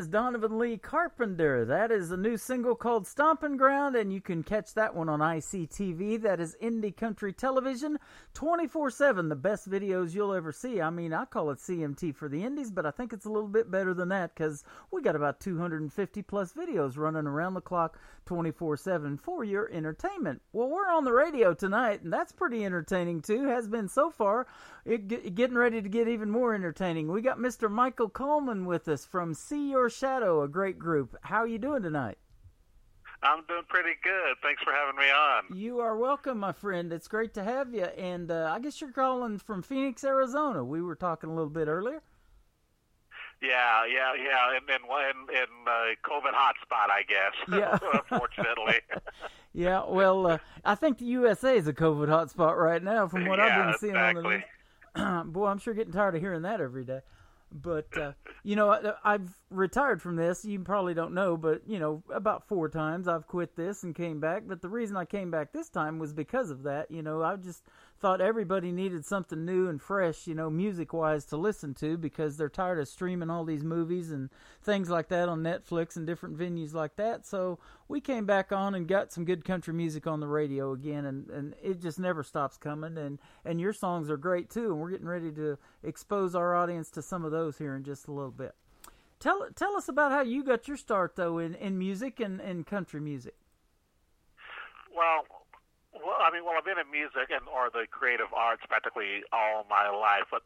is Donovan Lee Carpenter. That is a new single called Stompin' Ground, and you can catch that one on ICTV. That is Indie Country Television, 24/7, the best videos you'll ever see. I mean, I call it CMT for the Indies, but I think it's a little bit better than that because we got about 250 plus videos running around the clock 24/7 for your entertainment. Well, we're on the radio tonight, and that's pretty entertaining too, has been so far. Getting ready to get even more entertaining. We got Mr. Michael Coleman with us from See Your Shadow, a great group. How are you doing tonight? I'm doing pretty good. Thanks for having me on. You are welcome, my friend. It's great to have you. And I guess you're calling from Phoenix, Arizona. We were talking a little bit earlier. Yeah. In COVID hotspot, I guess. Yeah. Unfortunately. Yeah, well, I think the USA is a COVID hotspot right now from what I've been seeing exactly. on the news. Boy, I'm sure getting tired of hearing that every day. But, I've retired from this. You probably don't know, but, about 4 times I've quit this and came back. But the reason I came back this time was because of that. I just thought everybody needed something new and fresh, music-wise to listen to because they're tired of streaming all these movies and things like that on Netflix and different venues like that. So we came back on and got some good country music on the radio again, and it just never stops coming. And your songs are great, too, and we're getting ready to expose our audience to some of those here in just a little bit. Tell us about how you got your start, though, in music and country music. Well, I've been in music or the creative arts practically all my life, but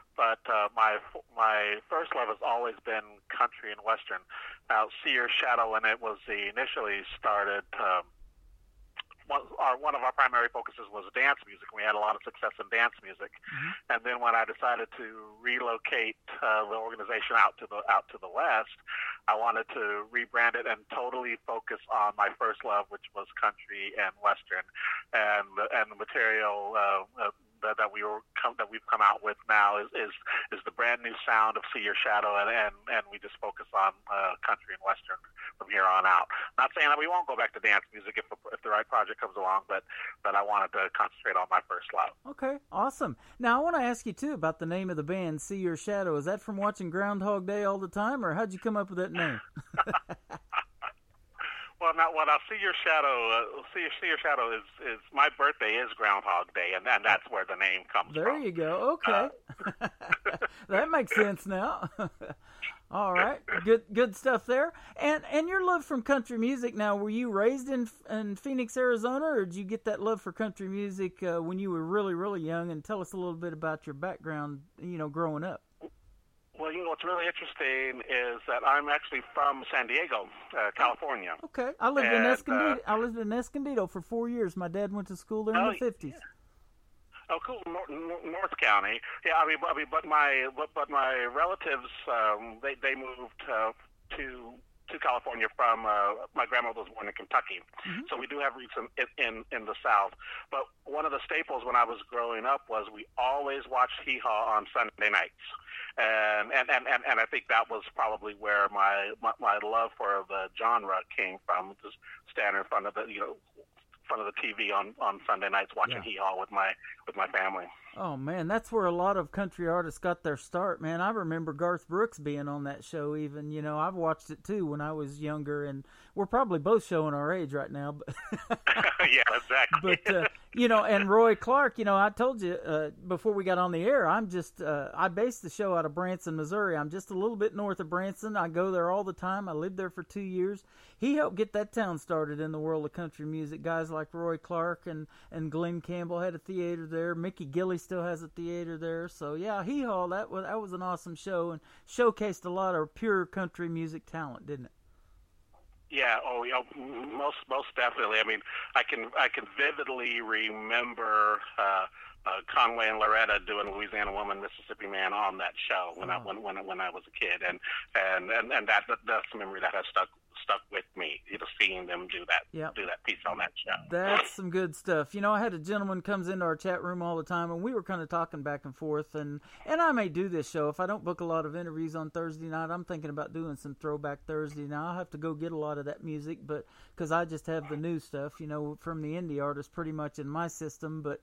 my first love has always been country and western. Now, See Your Shadow, when it was initially started, one of our primary focuses was dance music. We had a lot of success in dance music, and then when I decided to relocate the organization out to the west, I wanted to rebrand it and totally focus on my first love, which was country and western, and the material that we've come out with now is the brand new sound of See Your Shadow, and we just focus on country and western from here on out. Not saying that we won't go back to dance music if the right project comes along, but I wanted to concentrate on my first love. Okay, awesome. Now I want to ask you too about the name of the band, See Your Shadow. Is that from watching Groundhog Day all the time, or how'd you come up with that name? Well, now See Your Shadow. See Your Shadow is my birthday is Groundhog Day, and that's where the name comes from. There you go. Okay, that makes sense now. All right, good stuff there. And your love from country music. Now, were you raised in Phoenix, Arizona, or did you get that love for country music when you were really, really young? And tell us a little bit about your background, growing up. Well, what's really interesting is that I'm actually from San Diego, California. Okay, I lived in Escondido for 4 years. My dad went to school there in the 50s. Oh, cool, North County. Yeah, but my relatives they moved to California from my grandmother was born in Kentucky, so we do have roots in the South. But one of the staples when I was growing up was we always watched Hee Haw on Sunday nights. And I think that was probably where my love for the genre came from. Just standing in front of the TV on Sunday nights watching Hee Haw with my family. Oh man, that's where a lot of country artists got their start, man. I remember Garth Brooks being on that show even. I've watched it too when I was younger, and we're probably both showing our age right now. But yeah, exactly. But, and Roy Clark, I told you before we got on the air, I based the show out of Branson, Missouri. I'm just a little bit north of Branson. I go there all the time. I lived there for 2 years. He helped get that town started in the world of country music. Guys like Roy Clark and Glenn Campbell had a theater there. Mickey Gilley still has a theater there. So, yeah, Hee Haw, that was an awesome show and showcased a lot of pure country music talent, didn't it? Yeah, most definitely. I mean, I can vividly remember Conway and Loretta doing Louisiana Woman, Mississippi Man on that show when I was a kid, and that's a memory that has stuck with me. Seeing them do that piece on that show. That's some good stuff. I had a gentleman comes into our chat room all the time, and we were kind of talking back and forth, and I may do this show. If I don't book a lot of interviews on Thursday night, I'm thinking about doing some Throwback Thursday. Now, I'll have to go get a lot of that music, but because I just have the new stuff, from the indie artists pretty much in my system, but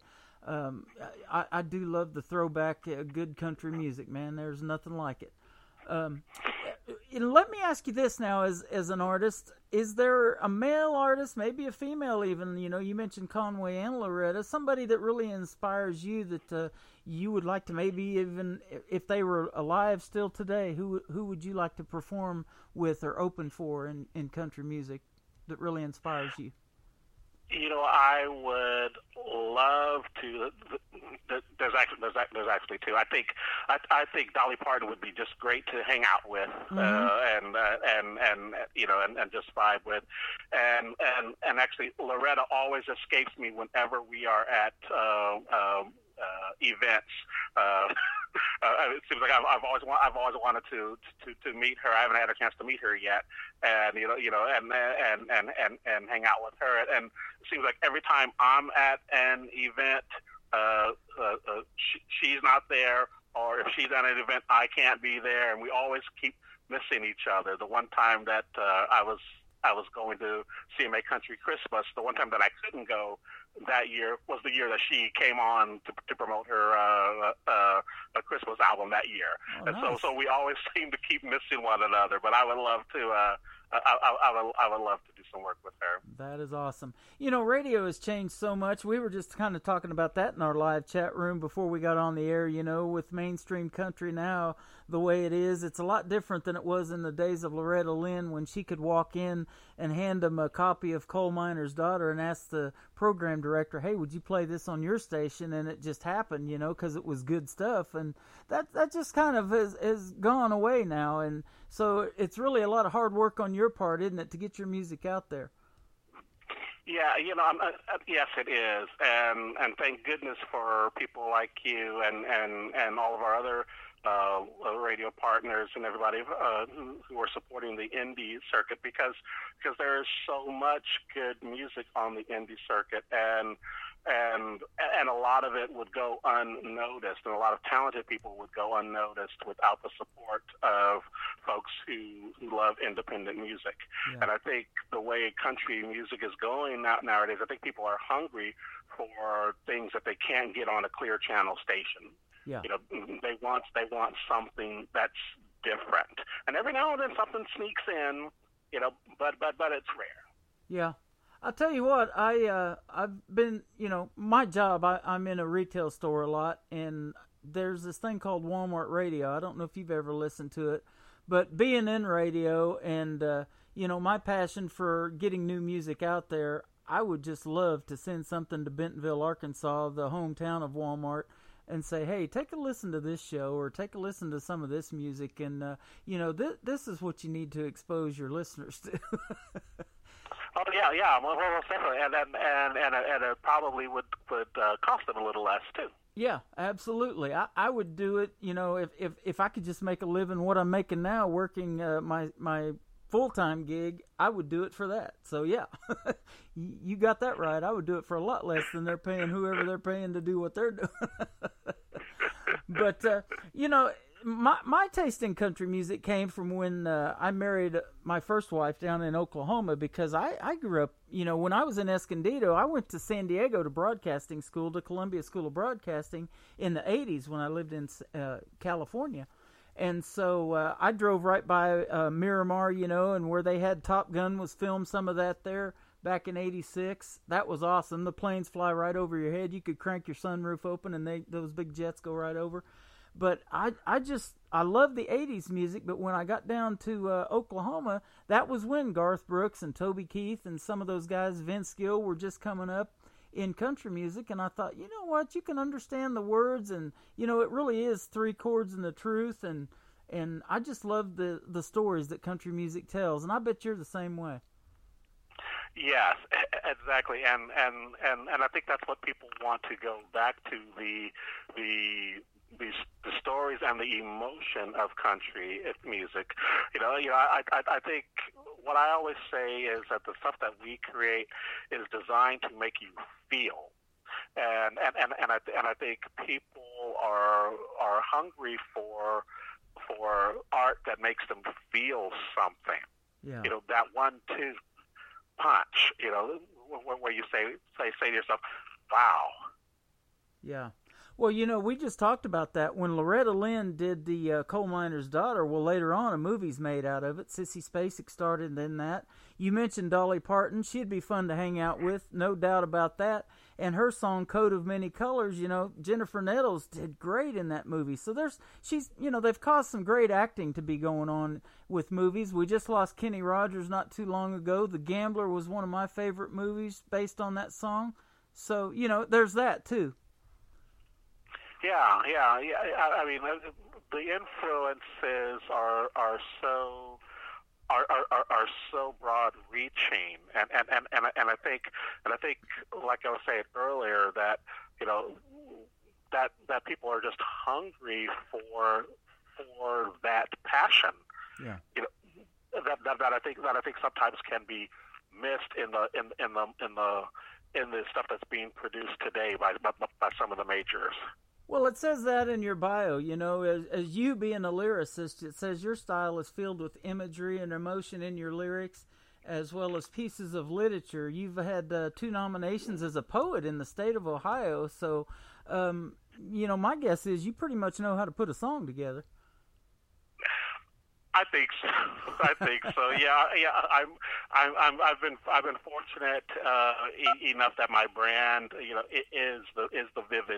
I do love the throwback good country music, man. There's nothing like it. let me ask you this now, as an artist, is there a male artist, maybe a female even, you mentioned Conway and Loretta, somebody that really inspires you that you would like to maybe even, if they were alive still today, who would you like to perform with or open for in country music that really inspires you? I would love to. There's actually two. I think Dolly Parton would be just great to hang out with, and just vibe with, and actually Loretta always escapes me whenever we are at events. It seems like I've always wanted to meet her. I haven't had a chance to meet her yet, and and hang out with her. And it seems like every time I'm at an event, she's not there, or if she's at an event, I can't be there, and we always keep missing each other. The one time that I was going to CMA Country Christmas, the one time that I couldn't go that year was the year that she came on to promote her Christmas album that year. Oh, and nice. so we always seem to keep missing one another. But I would love to. I would love to do some work with her. That is awesome. Radio has changed so much. We were just kind of talking about that in our live chat room before we got on the air. With mainstream country now, the way it is, it's a lot different than it was in the days of Loretta Lynn when she could walk in and hand them a copy of Coal Miner's Daughter and ask the program director, hey, would you play this on your station? And it just happened, because it was good stuff. And that just kind of has gone away now. And so it's really a lot of hard work on your part, isn't it, to get your music out there? Yeah, yes, it is, and thank goodness for people like you and all of our other radio partners and everybody who are supporting the indie circuit because there is so much good music on the indie circuit, and a lot of it would go unnoticed, and a lot of talented people would go unnoticed without the support of folks who love independent music. Yeah. And I think the way country music is going nowadays, I think people are hungry for things that they can't get on a clear channel station. Yeah. They want something that's different, and every now and then something sneaks in, but it's rare. Yeah. I'll tell you what, I've been, my job, I'm in a retail store a lot, and there's this thing called Walmart Radio. I don't know if you've ever listened to it, but being in radio and, my passion for getting new music out there, I would just love to send something to Bentonville, Arkansas, the hometown of Walmart, and say, hey, take a listen to this show or take a listen to some of this music, and, this is what you need to expose your listeners to. Oh yeah, well, definitely, and it probably would cost them a little less too. Yeah, absolutely. I would do it. If I could just make a living what I'm making now, working my full-time gig, I would do it for that. So yeah, you got that right. I would do it for a lot less than they're paying whoever they're paying to do what they're doing. But My taste in country music came from when I married my first wife down in Oklahoma, because I grew up, when I was in Escondido, I went to San Diego to broadcasting school, to Columbia School of Broadcasting in the 80s when I lived in California. And so I drove right by Miramar, and where they had Top Gun was filmed, some of that there back in 86. That was awesome. The planes fly right over your head. You could crank your sunroof open and those big jets go right over. But I love the 80s music, but when I got down to Oklahoma, that was when Garth Brooks and Toby Keith and some of those guys, Vince Gill, were just coming up in country music. And I thought, you know what, you can understand the words, and, it really is three chords and the truth. And I just love the stories that country music tells. And I bet you're the same way. Yes, exactly. And I think that's what people want to go back to, the stories and the emotion of country music. I think what I always say is that the stuff that we create is designed to make you feel, and I think people are hungry for art that makes them feel something. Yeah. That 1-2 punch. Where you say to yourself, "Wow." Yeah. Well, we just talked about that. When Loretta Lynn did the Coal Miner's Daughter, well, later on a movie's made out of it. Sissy Spacek started in that. You mentioned Dolly Parton. She'd be fun to hang out with, no doubt about that. And her song, Coat of Many Colors, Jennifer Nettles did great in that movie. So they've caused some great acting to be going on with movies. We just lost Kenny Rogers not too long ago. The Gambler was one of my favorite movies based on that song. So, there's that too. Yeah. I mean, the influences are so broad-reaching, and I think, like I was saying earlier, that that people are just hungry for that passion. Yeah. That I think sometimes can be missed in the stuff that's being produced today by some of the majors. Well, it says that in your bio, as you being a lyricist, it says your style is filled with imagery and emotion in your lyrics, as well as pieces of literature. You've had 2 nominations as a poet in the state of Ohio, so, my guess is you pretty much know how to put a song together. I think so. Yeah. I've been fortunate enough that my brand, is the vivid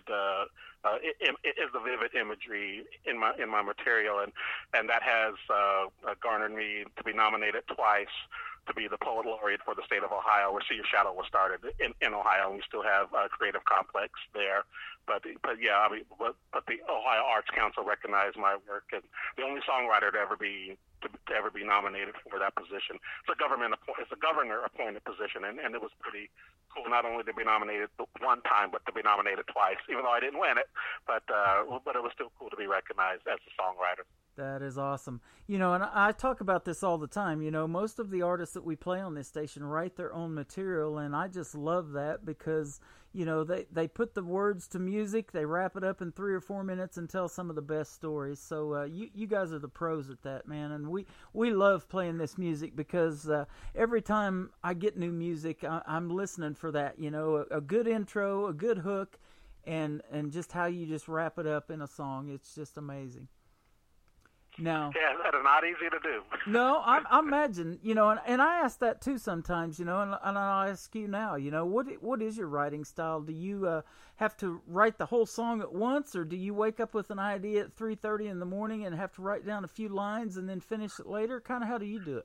imagery in my material, and that has garnered me to be nominated twice to be the Poet Laureate for the state of Ohio, where See Your Shadow was started in Ohio, and we still have a Creative Complex there. But yeah, but the Ohio Arts Council recognized my work, and the only songwriter to ever be nominated for that position. It's a governor appointed position, and it was pretty cool not only to be nominated one time, but to be nominated twice, even though I didn't win it. But it was still cool to be recognized as a songwriter. That is awesome. And I talk about this all the time. Most of the artists that we play on this station write their own material, and I just love that because, they put the words to music, they wrap it up in 3 or 4 minutes and tell some of the best stories. So you guys are the pros at that, man, and we love playing this music because every time I get new music, I'm listening for that, a good intro, a good hook, and just how you just wrap it up in a song. It's just amazing. No. Yeah, that is not easy to do. No, I imagine, and I ask that too sometimes, and I'll ask you now, what is your writing style? Do you have to write the whole song at once, or do you wake up with an idea at 3:30 in the morning and have to write down a few lines and then finish it later? Kind of how do you do it?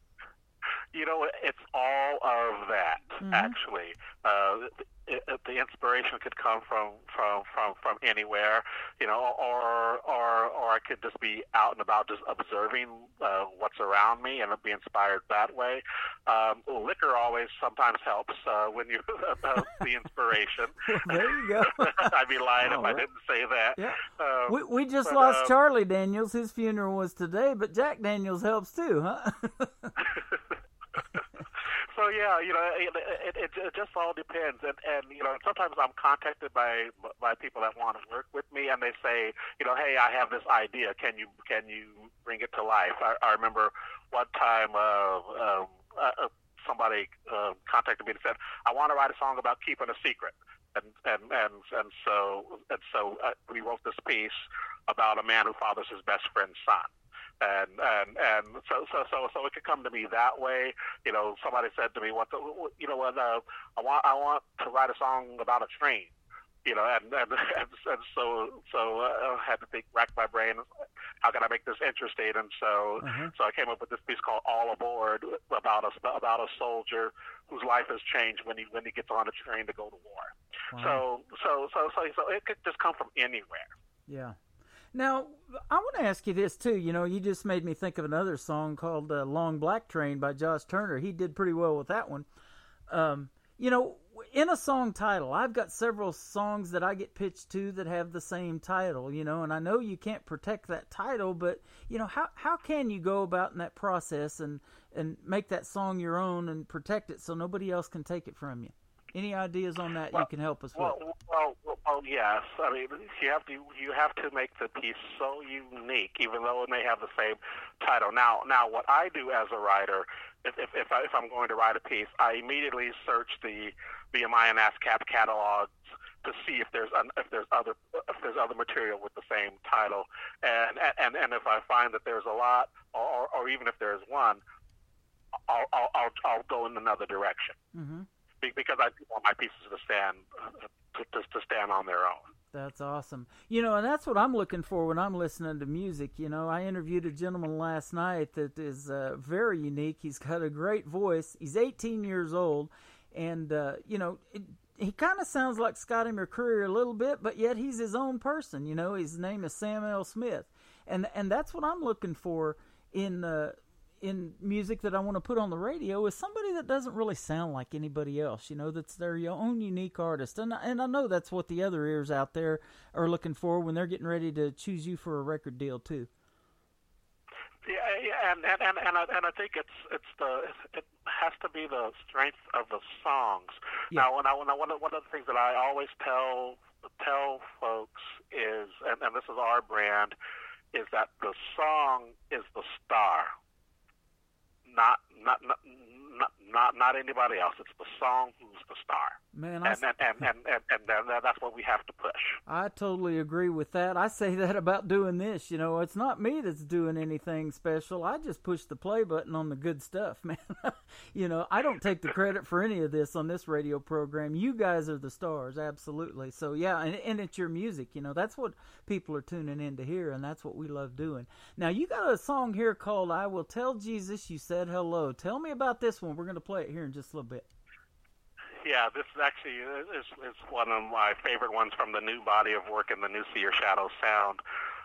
It's all of that, actually. The inspiration could come from anywhere, or I could just be out and about, just observing what's around me and be inspired that way. Liquor always sometimes helps when you the inspiration. Well, there you go. I'd be lying if I didn't say that. Yeah. We just lost Charlie Daniels. His funeral was today, but Jack Daniels helps too, huh? So yeah, it just all depends, and sometimes I'm contacted by people that want to work with me, and they say, hey, I have this idea. Can you bring it to life? I remember one time somebody contacted me and said, I want to write a song about keeping a secret, and so we wrote this piece about a man who fathers his best friend's son. And so it could come to me that way. Somebody said to me, I want to write a song about a train. So I had to rack my brain. How can I make this interesting? And so I came up with this piece called All Aboard about a soldier whose life has changed when he gets on a train to go to war. Wow. So it could just come from anywhere. Yeah. Now, I want to ask you this, too. You just made me think of another song called Long Black Train by Josh Turner. He did pretty well with that one. In a song title, I've got several songs that I get pitched to that have the same title, and I know you can't protect that title, but, how can you go about in that process and make that song your own and protect it so nobody else can take it from you? Any ideas on that you can help us with? Well, yes. I mean, you have to make the piece so unique, even though it may have the same title. Now, what I do as a writer, if I'm going to write a piece, I immediately search the BMI and ASCAP catalogs to see if there's other material with the same title, and if I find that there's a lot, or even if there's one, I'll go in another direction, because I do want my pieces to stand to stand on their own. That's awesome. And that's what I'm looking for when I'm listening to music. I interviewed a gentleman last night that is very unique. He's got a great voice. He's 18 years old, and he kind of sounds like Scotty McCreery a little bit, but yet he's his own person. His name is Sam L. Smith, and that's what I'm looking for in music that I want to put on the radio, is somebody that doesn't really sound like anybody else, that's their own unique artist. And I know that's what the other ears out there are looking for when they're getting ready to choose you for a record deal too. Yeah, and I think it has to be the strength of the songs. Yeah. Now, one of the things that I always tell folks is, and this is our brand, is that the song is the star. Not anybody else. It's the song who's the star. Man, and that's what we have to push. I totally agree with that. I say that about doing this. It's not me that's doing anything special. I just push the play button on the good stuff, man. I don't take the credit for any of this on this radio program. You guys are the stars, absolutely. So, yeah, and it's your music. That's what people are tuning in to hear, and that's what we love doing. Now, you got a song here called I Will Tell Jesus You Said Hello. Tell me about this one. We're going to play it here in just a little bit. Yeah, this actually is one of my favorite ones from the new body of work in the new See Your Shadow sound.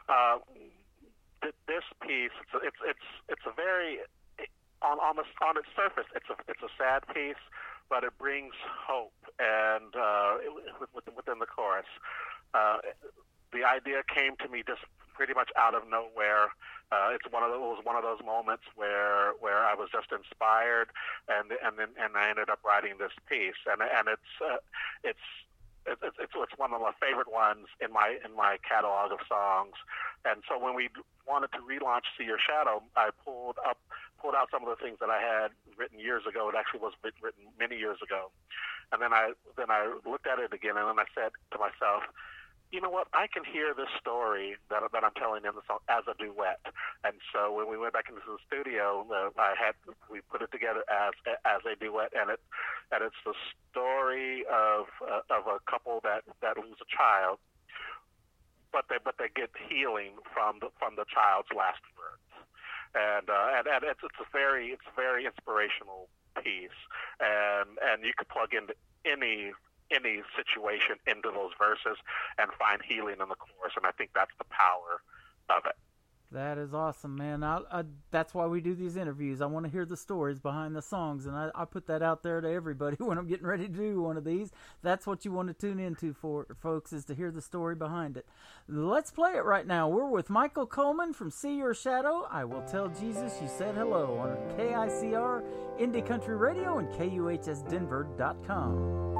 This piece, it's a very on its surface, it's a sad piece, but it brings hope, and within the chorus, the idea came to me just pretty much out of nowhere. It was one of those moments where I was just inspired, and I ended up writing this piece, and it's one of my favorite ones in my catalog of songs. And so when we wanted to relaunch See Your Shadow, I pulled out some of the things that I had written years ago. It actually was written many years ago, and then I looked at it again, and then I said to myself, you know what? I can hear this story that I'm telling in the song as a duet. And so when we went back into the studio, we put it together as a duet, and it's the story of a couple that lose a child, but they get healing from the child's last words, and it's a very inspirational piece, and you could plug into any situation into those verses and find healing in the chorus, and I think that's the power of it. That is awesome, man. That's why we do these interviews. I want to hear the stories behind the songs, and I put that out there to everybody when I'm getting ready to do one of these. That's what you want to tune into, for folks, is to hear the story behind it. Let's play it right now. We're with Michael Coleman from See Your Shadow. I Will Tell Jesus You Said Hello on KICR, Indie Country Radio, and KUHSdenver.com.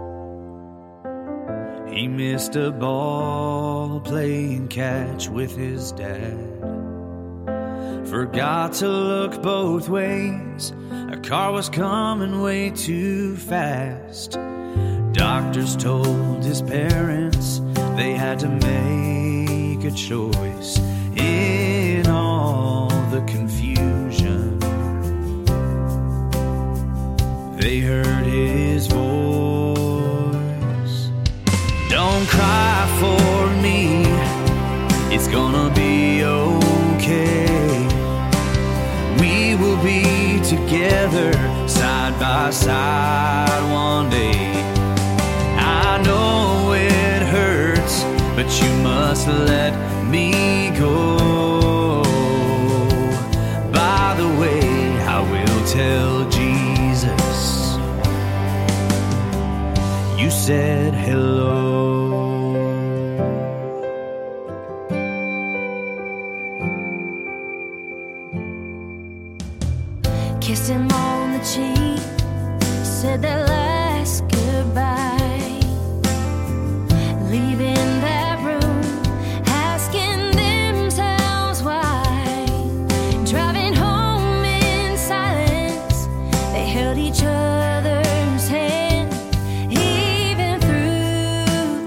He missed a ball playing catch with his dad. Forgot to look both ways. A car was coming way too fast. Doctors told his parents they had to make a choice in all the confusion. They heard his voice. Don't cry for me, it's gonna be okay. We will be together side by side one day. I know it hurts, but you must let me go. By the way, I will tell Jesus you said hello. Kissed him on the cheek, said that last goodbye, leaving that room, asking themselves why. Driving home in silence, they held each other's hand, even through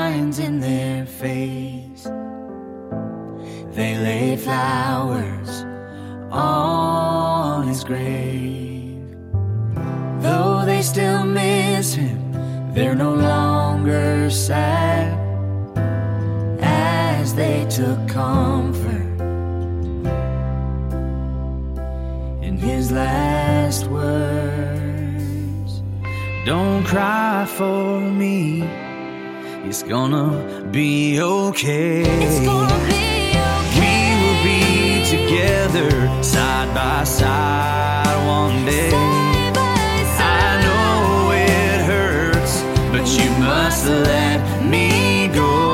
lines in their face. They lay flowers on his grave. Though they still miss him, they're no longer sad, as they took comfort in his last words. Don't cry for me, it's gonna be okay. It's gonna be okay. We will be together side by side one day. Side by side. I know it hurts, but you must let me go.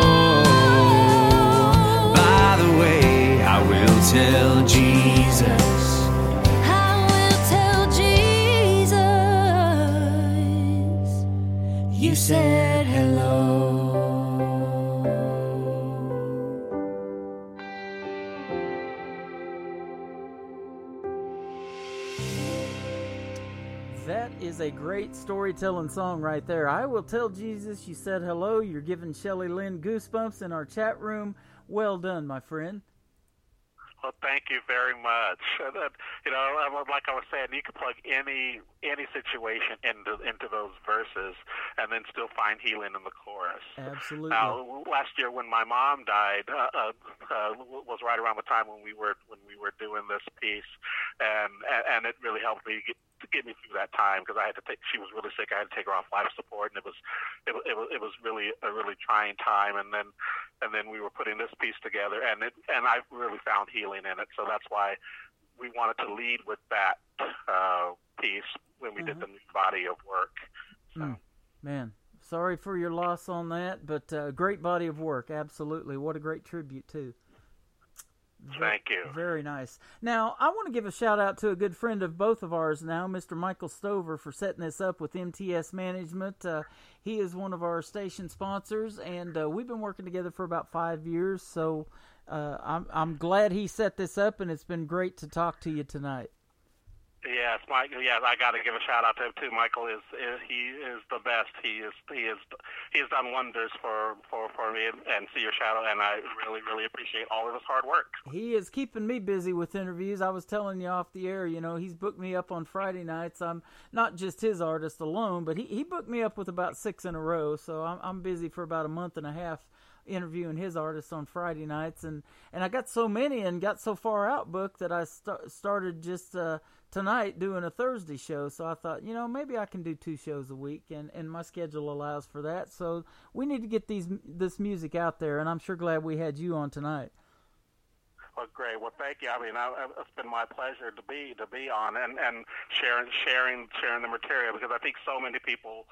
By the way, I will tell Jesus. I will tell Jesus You said hello. That is a great storytelling song right there. I will tell Jesus you said hello. You're giving Shelley Lynn goosebumps in our chat room. Well done, my friend. Well, thank you very much. Like I was saying, you can plug any situation into those verses, and then still find healing in the chorus. Absolutely. Now, last year when my mom died, was right around the time when we were doing this piece, and it really helped me get me through that time, because she was really sick. I had to take her off life support, and it was really a really trying time. And then we were putting this piece together, and I really found healing in it. So that's why we wanted to lead with that piece when we did the new body of work. So. Man, sorry for your loss on that, but great body of work. Absolutely. What a great tribute, too. Thank you. Very nice. Now, I want to give a shout-out to a good friend of both of ours now, Mr. Michael Stover, for setting this up with MTS Management. He is one of our station sponsors, and we've been working together for about 5 years, so I'm glad he set this up, and it's been great to talk to you tonight. Yes, Mike. Yes, I got to give a shout out to him too. Michael is the best. He has done wonders for me and See Your Shadow, and I really appreciate all of his hard work. He is keeping me busy with interviews. I was telling you off the air, he's booked me up on Friday nights. I'm not just his artist alone, but he booked me up with about 6 in a row. So I'm busy for about a month and a half interviewing his artists on Friday nights, and I got so many and got so far out booked that I started just tonight doing a Thursday show. So I thought, maybe I can do 2 shows a week, and my schedule allows for that. So we need to get this music out there, and I'm sure glad we had you on tonight. Well, great. Well, thank you. I mean, it's been my pleasure to be on and sharing the material, because I think so many people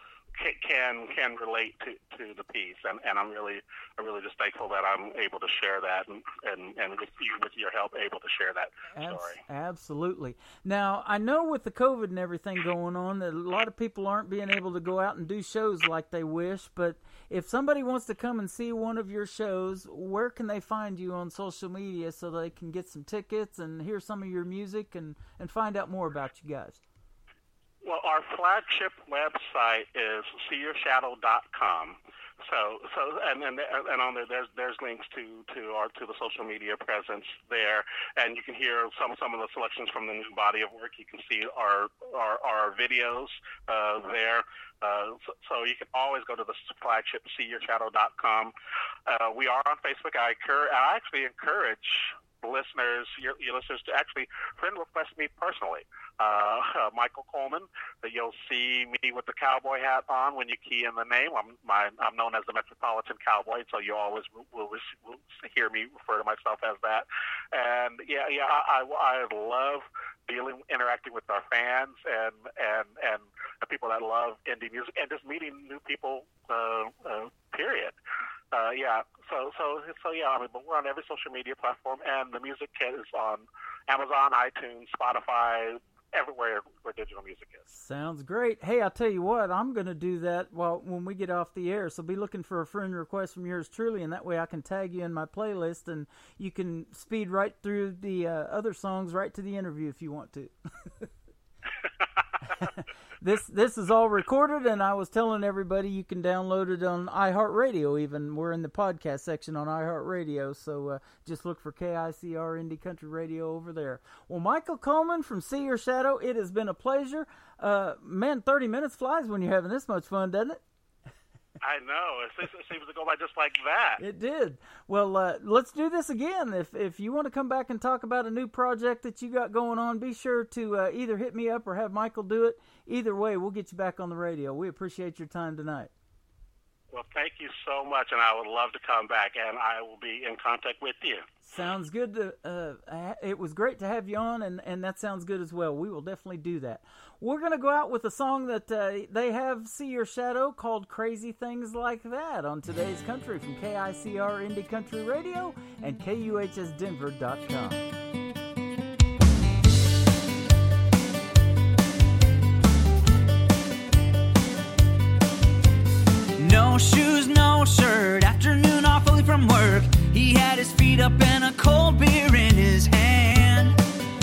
can relate to the piece, and I'm really just thankful that I'm able to share that, and with your help, able to share that story. Absolutely. Now, I know with the COVID and everything going on that a lot of people aren't being able to go out and do shows like they wish, but if somebody wants to come and see one of your shows, where can they find you on social media so they can get some tickets and hear some of your music and find out more about you guys? Well, our flagship website is seeyourshadow.com. So and on there's links to the social media presence there, and you can hear some of the selections from the new body of work. You can see our videos there. So you can always go to the flagship seeyourshadow.com. We are on Facebook. I actually encourage listeners, your listeners, to actually friend request me personally. Michael Coleman. You'll see me with the cowboy hat on when you key in the name. I'm known as the Metropolitan Cowboy, so you always will hear me refer to myself as that. And I love interacting with our fans and the people that love indie music, and just meeting new people. Period. But we're on every social media platform, and the music is on Amazon, iTunes, Spotify, everywhere where digital music is. Sounds great. Hey, I'll tell you what, I'm going to do that when we get off the air, so be looking for a friend request from yours truly, and that way I can tag you in my playlist, and you can speed right through the other songs right to the interview if you want to. This is all recorded, and I was telling everybody you can download it on iHeartRadio even. We're in the podcast section on iHeartRadio, so just look for KICR Indie Country Radio over there. Well, Michael Coleman from See Your Shadow, it has been a pleasure. Man, 30 minutes flies when you're having this much fun, doesn't it? I know. It seems to go by just like that. It did. Well, let's do this again. If you want to come back and talk about a new project that you got going on, be sure to either hit me up or have Michael do it. Either way, we'll get you back on the radio. We appreciate your time tonight. Well, thank you so much, and I would love to come back, and I will be in contact with you. Sounds good. It was great to have you on, and that sounds good as well. We will definitely do that. We're going to go out with a song that they have, See Your Shadow, called Crazy Things Like That on Today's Country from KICR Indie Country Radio and KUHSdenver.com. No shoes, no shirt, afternoon off early from work. He had his feet up and a cold beer in his hand.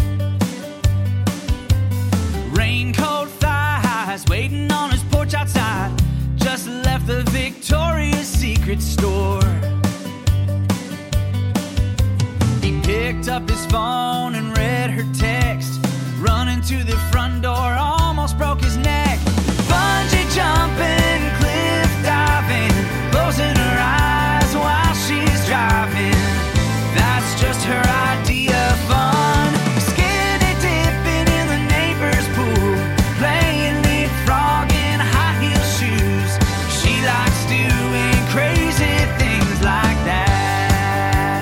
Raincoat, thigh highs, waiting on his porch outside. Just left the Victoria's Secret store. He picked up his phone and read her text. Running to the front door, almost broke his neck. Bungee jumping, cliff diving, closing her eyes while she's driving. That's just her idea of fun. Skinny dipping in the neighbor's pool, playing leapfrog in high heel shoes. She likes doing crazy things like that.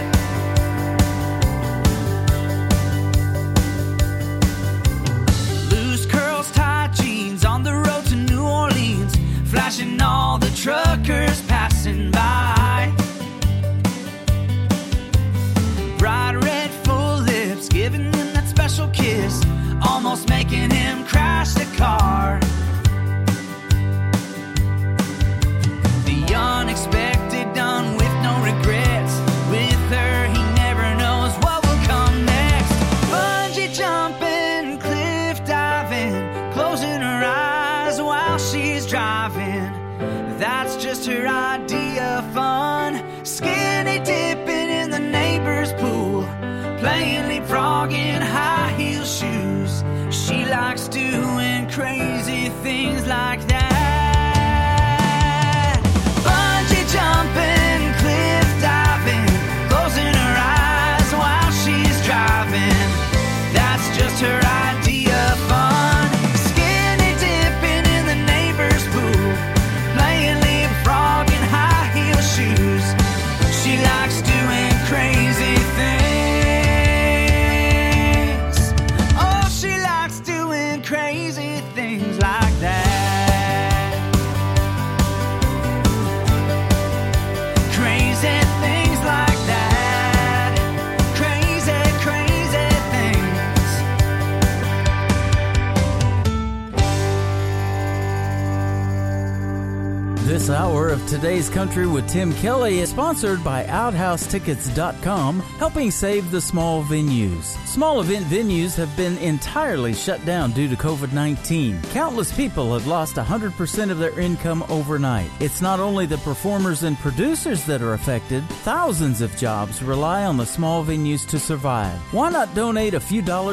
Loose curls, tight jeans, on the road to New Orleans, flashing all the truckers passing by. Bright red full lips, giving him that special kiss, almost making him crash the car. The unexpected done with no regrets. With her he never knows what will come next. Bungee jumping, cliff diving, closing her eyes while she's driving. That's just her idea of fun. Skinny dipping in the neighbor's pool, playing leapfrog in high heel shoes. She likes doing crazy things like that. Bungee jumping, cliff diving, closing her eyes while she's driving. That's just her idea of fun. Skinny dipping in the neighbor's pool, playing leapfrog in high heel shoes. She likes doing crazy things. Oh, she likes doing crazy things like that. Crazy things like that. Crazy, crazy things. This hour of Today's Country with Tim Kelly is sponsored by OutHouseTickets.com, helping save the small venues. Small event venues have been entirely shut down due to COVID-19. Countless people have lost 100% of their income overnight. It's not only the performers and producers that are affected. Thousands of jobs rely on the small venues to survive. Why not donate a few dollars